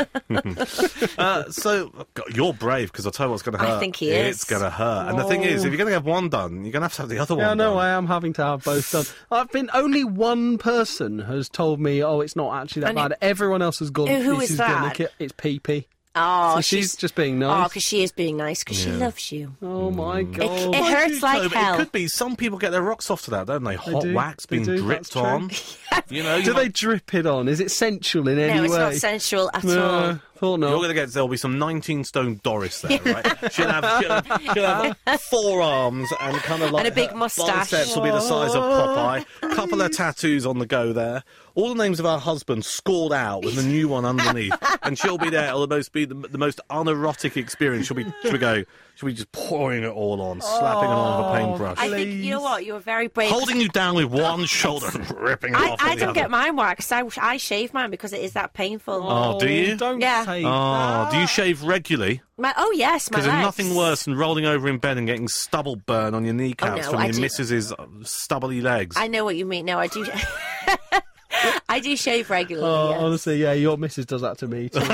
So you're brave, because I'll tell you what's going to hurt. I think he is. It's going to hurt. And the thing is, if you're going to have one done, you're going to have the other one done. No, I am having to have both done. Only one person has told me, it's not actually that bad. Everyone else has gone, who is that? It's PP. Oh, so she's just being nice. Oh, because she is being nice, because she loves you. Oh, my God. It hurts like hell. It could be. Some people get their rocks off to that, don't they? Hot wax being dripped on. You know, do they drip it on? Is it sensual in any way? No, it's not sensual at all. Thought not. You're going to get, there'll be some 19-stone Doris there, right? She'll have forearms and kind of like... And a big moustache. Biceps will be the size of Popeye. A couple of tattoos on the go there. All the names of her husband scored out with the new one underneath. And she'll be there. It'll be the most unerotic experience. She'll be just pouring it all on, slapping it on with a paintbrush. I think, you know what, you were very brave. Holding you down with one shoulder and ripping it off. I don't get mine waxed. I shave mine because it is that painful. Oh, do you? Don't say that. Do you shave regularly? Yes, my legs. Because there's nothing worse than rolling over in bed and getting stubble burn on your kneecaps from your missus's stubbly legs. I know what you mean. No, I do... I do shave regularly. Yes. Honestly, yeah, your missus does that to me too.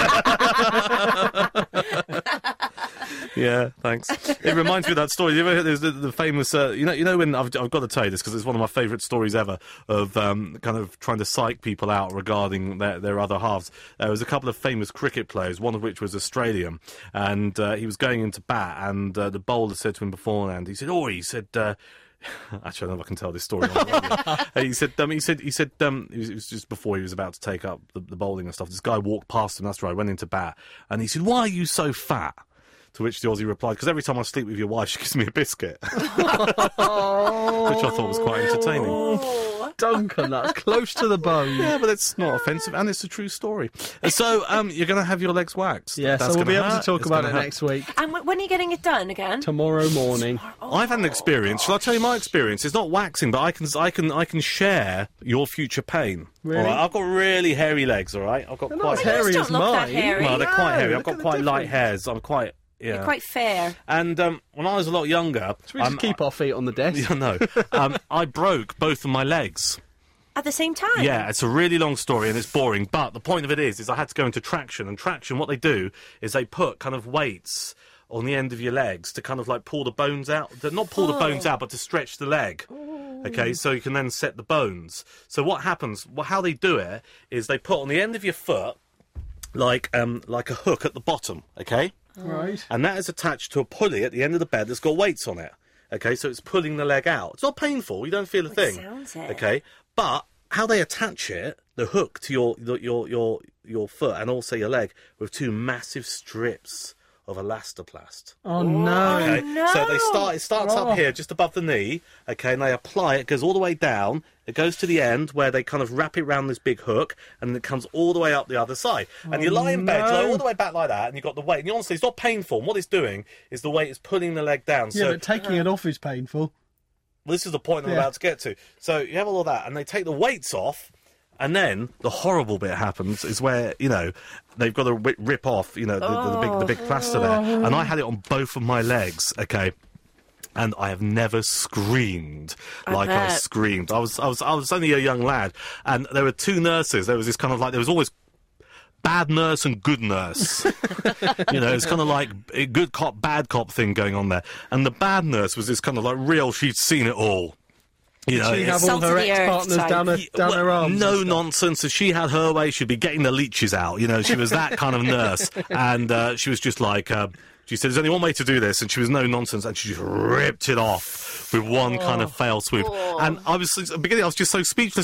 Yeah, thanks. It reminds me of that story. You ever heard the famous? You know when I've got to tell you this because it's one of my favourite stories ever of kind of trying to psych people out regarding their other halves. There was a couple of famous cricket players, one of which was Australian, and he was going into bat, and the bowler said to him beforehand, he said, actually, I don't know if I can tell this story. It was just before he was about to take up the bowling and stuff. This guy walked past him, that's right, went into bat, and he said, "Why are you so fat?" To which the Aussie replied, "Because every time I sleep with your wife, she gives me a biscuit." Which I thought was quite entertaining. Duncan, that's close to the bone. Yeah, but it's not offensive, and it's a true story. So, you're going to have your legs waxed. Yeah, so we'll be able to talk about it next week. And when are you getting it done again? Tomorrow morning. I've had an experience. Shall I tell you my experience? It's not waxing, but I can share your future pain. Really? All right? I've got really hairy legs, all right? I've got quite hairy as mine. Well, they're quite hairy. I've got quite light hairs. I'm quite... Yeah. You're quite fair. And when I was a lot younger... Should we just keep our feet on the desk? Yeah, no. I broke both of my legs. At the same time? Yeah, it's a really long story and it's boring, but the point of it is I had to go into traction, and traction, what they do is they put kind of weights on the end of your legs to kind of like pull the bones out. Not pull the bones out, but to stretch the leg. Okay, so you can then set the bones. So what happens, how they do it is they put on the end of your foot like a hook at the bottom, okay? Right. And that is attached to a pulley at the end of the bed that's got weights on it. Okay, so it's pulling the leg out. It's not painful, you don't feel a thing. Sounds it. Okay, but how they attach it, the hook to your foot and also your leg, with two massive strips of elastoplast. Oh no! Okay, no. So it starts up here, just above the knee. Okay, and they apply it. Goes all the way down. It goes to the end where they kind of wrap it around this big hook, and it comes all the way up the other side. And you lie in bed, all the way back like that, and you've got the weight. And honestly, it's not painful. And what it's doing is the weight is pulling the leg down. Yeah, but taking it off is painful. Well, this is the point I'm about to get to. So you have all of that, and they take the weights off, and then the horrible bit happens is where, they've got to rip off, the big plaster there. And I had it on both of my legs, okay? And I have never screamed like I screamed. I was only a young lad, and there were two nurses. There was this kind of like, there was always bad nurse and good nurse. It's kind of like a good cop, bad cop thing going on there. And the bad nurse was this kind of like real, she'd seen it all. Did she have all her ex-partners down her arms? No nonsense. If she had her way, she'd be getting the leeches out. She was that kind of nurse. And she was just like... she said, there's only one way to do this, and she was no nonsense, and she just ripped it off with one kind of fail swoop. And at the beginning, I was just so speechless.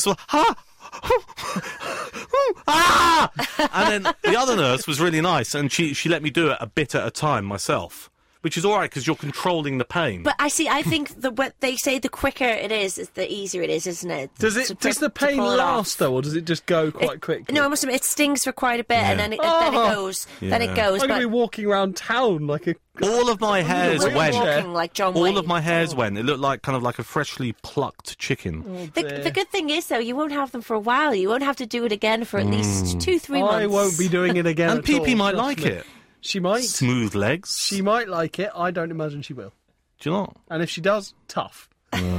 And then the other nurse was really nice, and she let me do it a bit at a time myself. which is all right because you're controlling the pain. But I think what they say, the quicker it is the easier it is, isn't it? Does the pain last though, or does it just go quite quickly? No, I must admit, it stings for quite a bit, and then it goes. Yeah. Then it goes. I'm going to be walking around town like a... All of my hairs went. Walking like John Wayne. All of my hairs went. It looked like kind of like a freshly plucked chicken. The good thing is, though, you won't have them for a while. You won't have to do it again for at least 2-3 months. I won't be doing it again And at all, PP might trust like me. it. She might. Smooth legs. She might like it. I don't imagine she will. Do you not? And if she does, tough.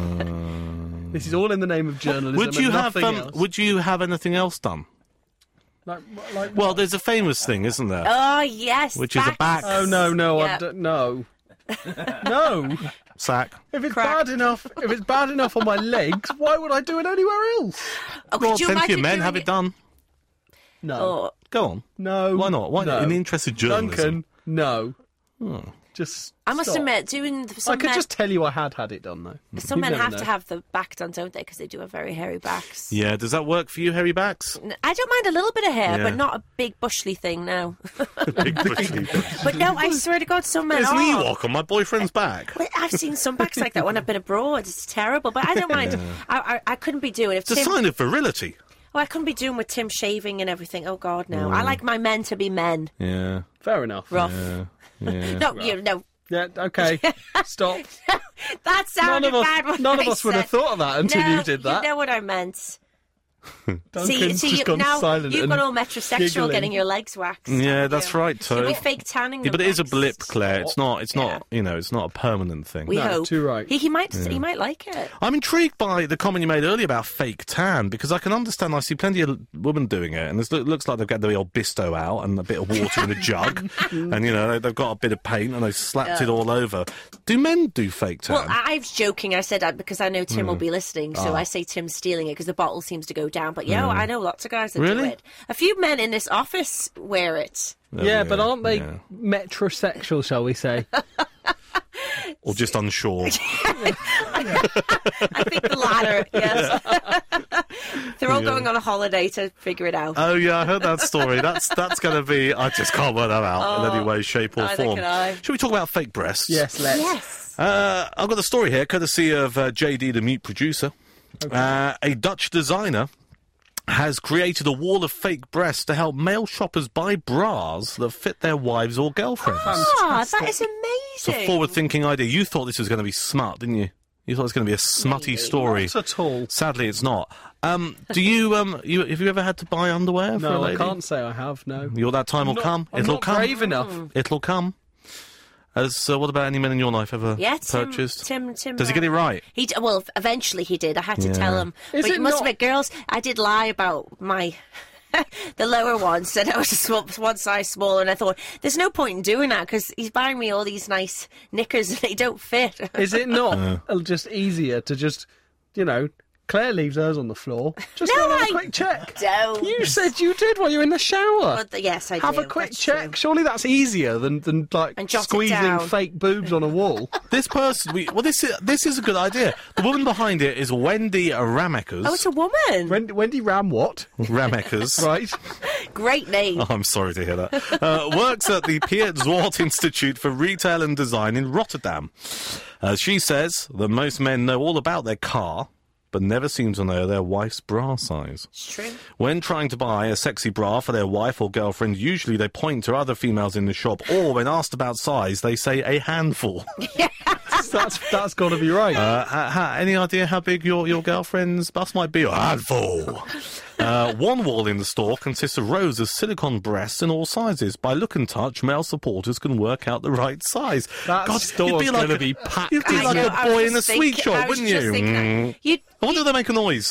This is all in the name of journalism. Would you and have nothing else. Would you have anything else done? Like Well, what? there's a famous thing, isn't there? Oh, yes. Which is a back Oh no, Yeah. no. No. sack. If it's Crack. bad enough on my legs, why would I do it anywhere else? Oh, Well, could you plenty of imagine men doing have it done. No. Oh, Go on. No. Why not? Why not? No. In the interest of journalism. Duncan, no. Just I must stop. admit, doing I some could men, just tell you I had it done though. some You men never have know. to have the back done, don't they? Because they do have very hairy backs. Yeah, does that work for you, hairy backs? I don't mind a little bit of hair, Yeah. but not a big bushly thing now. Big bushy. But no, I swear to God, some men There's an are. Ewok on my boyfriend's back. Well, I've seen some backs like that when I've been abroad. It's terrible, but I don't mind. I couldn't be doing if It's a Tim. sign of virility. Oh, I couldn't be doing with Tim shaving and everything. Oh God, no! I like my men to be men, Yeah. Fair enough. rough. Yeah. No, no. Yeah, okay. Stop. That sounded bad. When None of I us would have said- thought of that until No, you did that. You know what I meant. Duncan's See, just gone now silent you've and got all metrosexual giggling. getting your legs waxed. Yeah, haven't that's you? right, Toe. You'll be fake tanning. Yeah, but them it is a waxed. blip, Claire. It's not. Yeah. It's not a permanent thing. We No, hope. too right. He might. He might like it. I'm intrigued by the comment you made earlier about fake tan because I can understand. I see plenty of women doing it, and it looks like they've got the old Bisto out and a bit of water in a jug, and they've got a bit of paint and they've slapped it all over. Do men do fake tan? Well, I was joking. I said that because I know Tim will be listening, so Ah. I say Tim's stealing it because the bottle seems to go down. But yeah, I know lots of guys that Really? do it. A few men in this office wear it. Yeah, but aren't they Yeah. metrosexual, shall we say? Or just unsure? I think the latter. Yes, they're all going on a holiday to figure it out. Oh yeah, I heard that story. That's going to be. I just can't work that out in any way, shape, or neither form. can I. Should we talk about fake breasts? Yes, let's. Yes. I've got a story here, courtesy of JD, the mute producer. A Dutch designer has created a wall of fake breasts to help male shoppers buy bras that fit their wives or girlfriends. Ah, that is It's a amazing. forward-thinking idea. You thought this was going to be smut, didn't you? You thought it was going to be a smutty story. Not at all. Sadly, it's not. Do you have you ever had to buy underwear for a No, I lady? can't say I have, no. That time will come. I'm It'll not come. brave enough. It'll come. What about any men in your life ever Yeah, purchased? Tim. Does he get it right? Well, eventually he did. I had to Yeah. tell him. Is But it you must not- admit, girls, I did lie about my. The lower one said I was one size smaller, and I thought there's no point in doing that because he's buying me all these nice knickers and they don't fit. Is it not just easier to just, Claire leaves hers on the floor. Just No, go and have I a quick check. don't. You said you did while you were in the shower. But yes, I Have do. a quick That's check. true. Surely that's easier than like And jot it squeezing down. fake boobs on a wall. This person, this is a good idea. The woman behind it is Wendy Ramekers. Oh, it's a woman. Wendy Ram what? Ramekers. Right. Great name. Oh, I'm sorry to hear that. Works at the Piet Zwart Institute for Retail and Design in Rotterdam. She says that most men know all about their car, but never seem to know their wife's bra size. It's true. When trying to buy a sexy bra for their wife or girlfriend, usually they point to other females in the shop, or when asked about size, they say a handful. That's got to be right. Any idea how big your girlfriend's bust might be? A handful. One wall in the store consists of rows of silicone breasts in all sizes. By look and touch, male supporters can work out the right size. That store's you'd be gonna be packed. You'd be I like know, a I was boy in a just sweet thinking- shop, I was wouldn't just you? thinking that. You'd I wonder if they make a noise.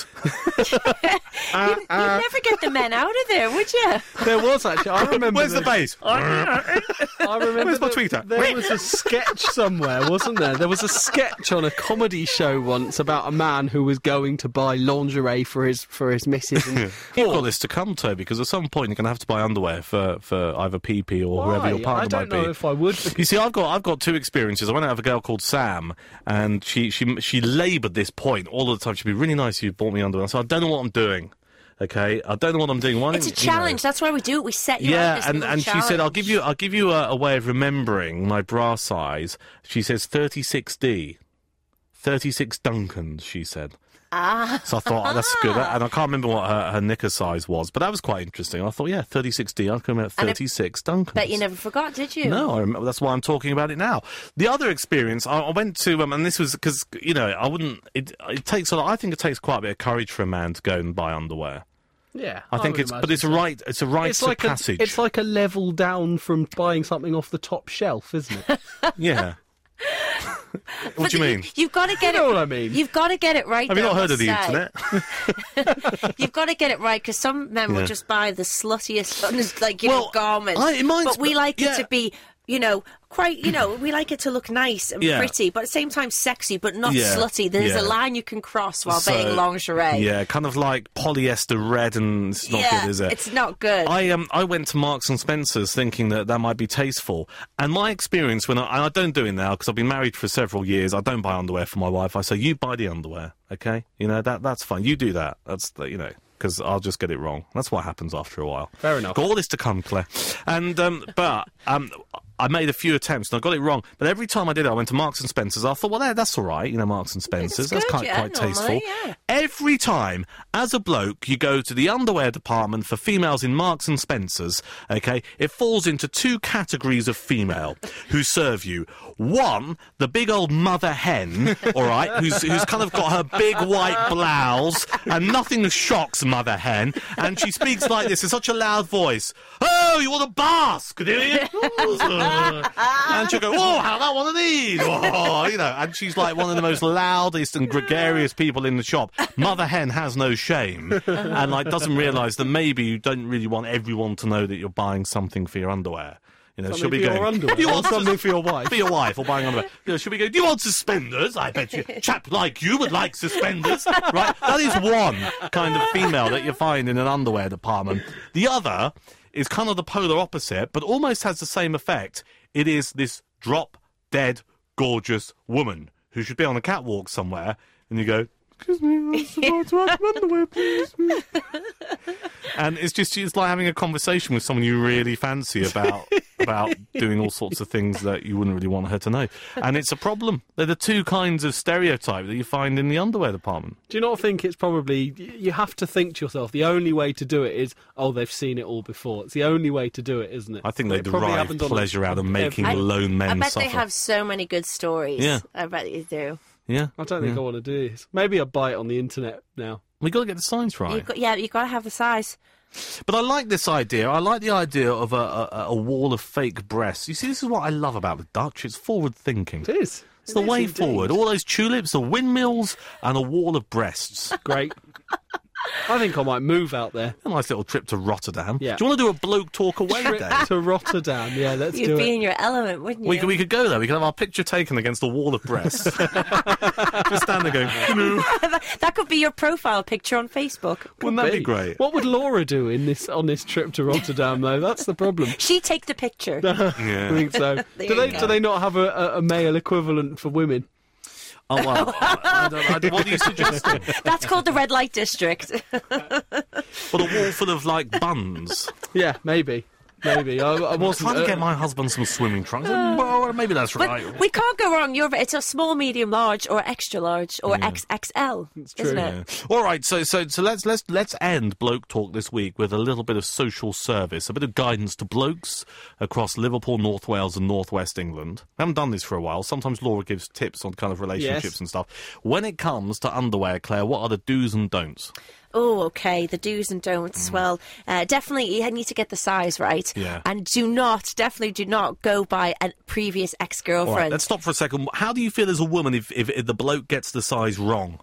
you'd never get the men out of there, would you? There was actually. I remember. Where's the bass? I remember. Where's my that tweeter? There was a sketch somewhere, wasn't there? There was a sketch on a comedy show once about a man who was going to buy lingerie for his missus. And You've got this to come, Toby, because at some point you're going to have to buy underwear for either PP or whoever your Why? partner I might don't know be. if I would. You see, I've got two experiences. I went out with a girl called Sam, and she laboured this point all the time. She'd be really nice if you bought me underwear. So I don't know what I'm doing. Okay, I don't know what I'm doing. Why It's a challenge. That's why we do it. We set you up. Yeah, and she said, I'll give you a way of remembering my bra size. She says 36D. 36 Duncans, she said. Ah. So I thought, that's good. And I can't remember what her knicker size was, but that was quite interesting. I thought, 36D. I can remember 36 Duncans. Bet you never forgot, did you? No, I remember. That's why I'm talking about it now. The other experience, I went to, and this was because, I wouldn't, it takes I think it takes quite a bit of courage for a man to go and buy underwear. Yeah, I think it's a rite of passage. It's like a level down from buying something off the top shelf, isn't it? Yeah. What do you mean? You've got to get You know what I mean? You've got to get it right. Have you not heard of the internet? You've got to get it right, because some men will just buy the sluttiest, garments. But we like it to be, quite, we like it to look nice and pretty, but at the same time sexy, but not slutty. There's a line you can cross while buying lingerie. Yeah, kind of like polyester red, and it's not good, is it? It's not good. I went to Marks and Spencer's thinking that might be tasteful, and my experience when I don't do it now because I've been married for several years. I don't buy underwear for my wife. I say, you buy the underwear, okay? That's fine. You do that. That's because I'll just get it wrong. That's what happens after a while. Fair enough. Got all this to come, Claire. And I made a few attempts and I got it wrong. But every time I did it, I went to Marks and Spencer's. I thought, well, that's all right. Marks and Spencer's. That's quite tasteful. Yeah. Every time, as a bloke, you go to the underwear department for females in Marks and Spencer's, okay, it falls into two categories of female who serve you. One, the big old mother hen, all right, who's kind of got her big white blouse, and nothing shocks mother hen, and she speaks like this in such a loud voice. Oh, you want a bask, do you? And she'll go, whoa, how about one of these? Whoa, and she's like one of the most loudest and gregarious people in the shop. Mother hen has no shame, and doesn't realise that maybe you don't really want everyone to know that you're buying something for your underwear. She'll be going, underwear. Do you want something for your wife? For your wife, or buying underwear. She'll be going, do you want suspenders? I bet you a chap like you would like suspenders, right? That is one kind of female that you find in an underwear department. The other is kind of the polar opposite, but almost has the same effect. It is this drop-dead, gorgeous woman who should be on a catwalk somewhere, and you go, excuse me, I'm supposed to have some underwear, please. And it's like having a conversation with someone you really fancy about doing all sorts of things that you wouldn't really want her to know. And it's a problem. They're the two kinds of stereotype that you find in the underwear department. Do you not think it's probably, you have to think to yourself, the only way to do it is, they've seen it all before. It's the only way to do it, isn't it? I think they derive pleasure out of making lone men suffer. I bet they have so many good stories. Yeah. I bet you do. Yeah. I don't think I want to do this. Maybe I'll buy it on the internet now. We got to get the size right. You've got to have the size. But I like this idea. I like the idea of a wall of fake breasts. You see, this is what I love about the Dutch. It's forward thinking. It is. It's the way forward. All those tulips, the windmills, and a wall of breasts. Great. I think I might move out there. A nice little trip to Rotterdam. Yeah. Do you want to do a bloke talk away day? To Rotterdam, yeah, let's do it. You'd be in your element, wouldn't you? We could go there. We could have our picture taken against a wall of breasts. Just stand there going, hello. That could be your profile picture on Facebook. Wouldn't that be great? What would Laura do on this trip to Rotterdam, though? That's the problem. She'd take the picture. Yeah. I think so. Do they not have a male equivalent for women? Oh, well, what are you suggesting? That's called the red light district. But a wall full of, buns. Yeah, maybe. I wasn't trying to get my husband some swimming trunks. Well, maybe that's right. But we can't go wrong. It's a small, medium, large, or extra large, or XXL. It's true. Isn't it? Yeah. All right, so let's end Bloke Talk this week with a little bit of social service, a bit of guidance to blokes across Liverpool, North Wales, and North West England. I haven't done this for a while. Sometimes Laura gives tips on kind of relationships and stuff. When it comes to underwear, Claire, what are the do's and don'ts? Oh, okay. The do's and don'ts. Well, definitely you need to get the size right. Yeah. And definitely do not go by a previous ex-girlfriend. All right, let's stop for a second. How do you feel as a woman if the bloke gets the size wrong?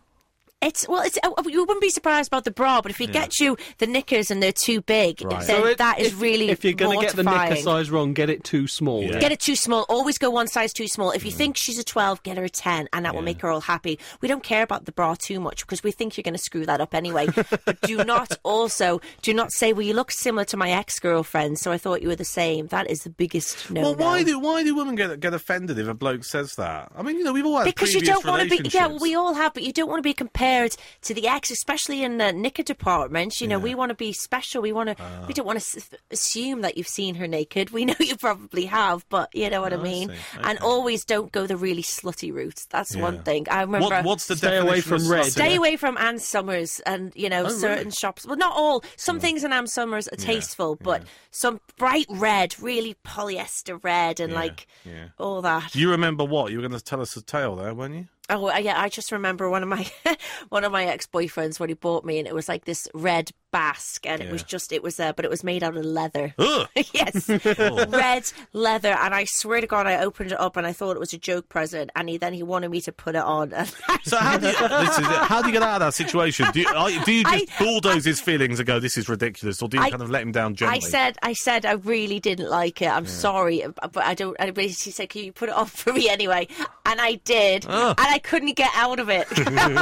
You wouldn't be surprised about the bra, but if he gets you the knickers and they're too big, then so that is really if you're going to get the mortifying. knicker size wrong, get it too small. Yeah. Get it too small. Always go one size too small. If you think she's a 12, get her a 10, and that will make her all happy. We don't care about the bra too much because we think you're going to screw that up anyway. But do not say, well, you look similar to my ex-girlfriend, so I thought you were the same. That is the biggest no. Well, why do women get offended if a bloke says that? I mean, we've all had because previous you don't want to be. relationships. Yeah, well, we all have, but you don't want to be compared compared to the ex, especially in the knicker department. You know, we want to be special. We don't want to assume that you've seen her naked. We know you probably have, but you know what I mean. Okay. And always don't go the really slutty route. That's one thing. I remember. What's the stay away from red? Stay away from Ann Summers, and you know certain shops. Well, not all. Some things in Ann Summers are tasteful, but some bright red, really polyester red, and all that. You remember what you were going to tell us a tale there, weren't you? Oh yeah, I just remember one of my ex-boyfriends when he bought me, and it was like this red basque, and it was but it was made out of leather. Yes, red leather, and I swear to God, I opened it up and I thought it was a joke present, and he wanted me to put it on. So how do you get out of that situation? Do you just bulldoze his feelings and go, "This is ridiculous," or do you kind of let him down gently? I said I really didn't like it. I'm sorry, but I don't. And he said, "Can you put it on for me anyway?" And I did, and I couldn't get out of it.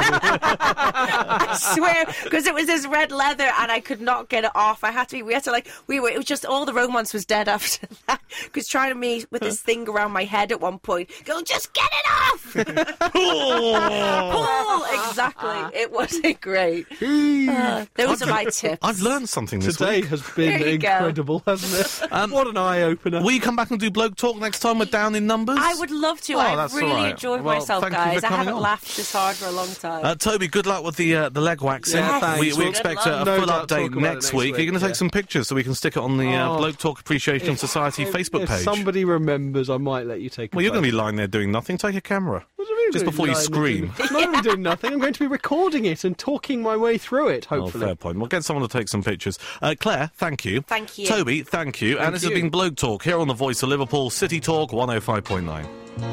I swear, because it was this red leather, and I could not get it off. It was just all the romance was dead after that. Because trying to me with this thing around my head at one point, go, just get it off! Pull! Exactly. It wasn't great. Those are my tips. I've learned something this Today week. has been incredible, hasn't it? What an eye-opener. Will you come back and do Bloke Talk next time we're down in numbers? I would love to. I've really enjoyed myself, guys. I haven't laughed this hard for a long time. Toby, good luck with the leg waxing. Yes. We expect a full update next week. You're going to take some pictures so we can stick it on the Bloke Talk Appreciation Society Facebook page. If somebody remembers, I might let you take a photo. Well, you're going to be lying there doing nothing. Take a camera. Just before you scream. I'm not going to be doing nothing. I'm going to be recording it and talking my way through it, hopefully. Oh, fair point. We'll get someone to take some pictures. Claire, thank you. Thank you. Toby, thank you. And this has been Bloke Talk here on the Voice of Liverpool, City Talk 105.9.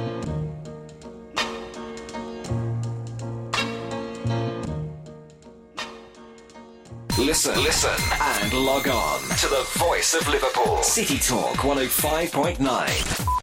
Listen, and log on to the Voice of Liverpool, City Talk 105.9.